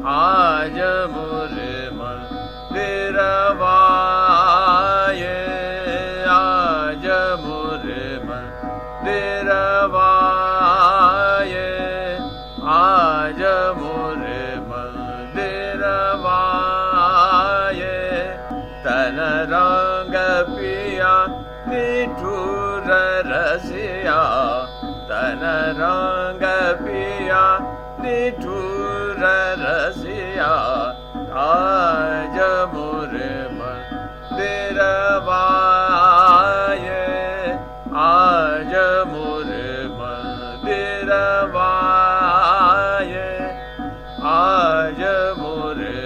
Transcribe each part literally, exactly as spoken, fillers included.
आज मोरे मंदिरवाये, आज मोरे मंदिरवाये, आज मोरे मंदिरवाये। तन रंग पिया निठुर रसिया, तन रंग पिया निठुर रसिया। आज मोरे मंदिरवाये, आज मोरे मंदिरवाये, आज मोरे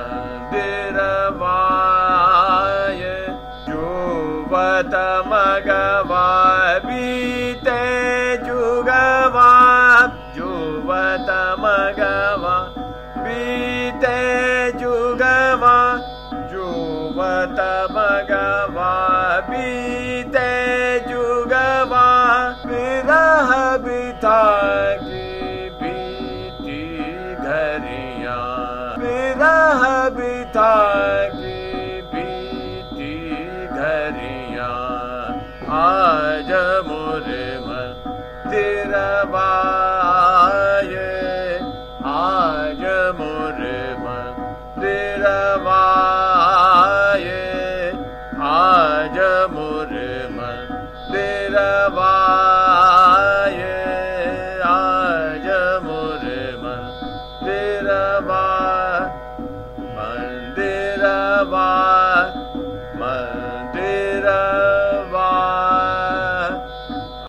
मंदिरवाये। जुवत मगवा बीते जुगवा, जुवत मगवा बीते जुगवा, जुवत मगवा बीते जुगवा। विरह बिता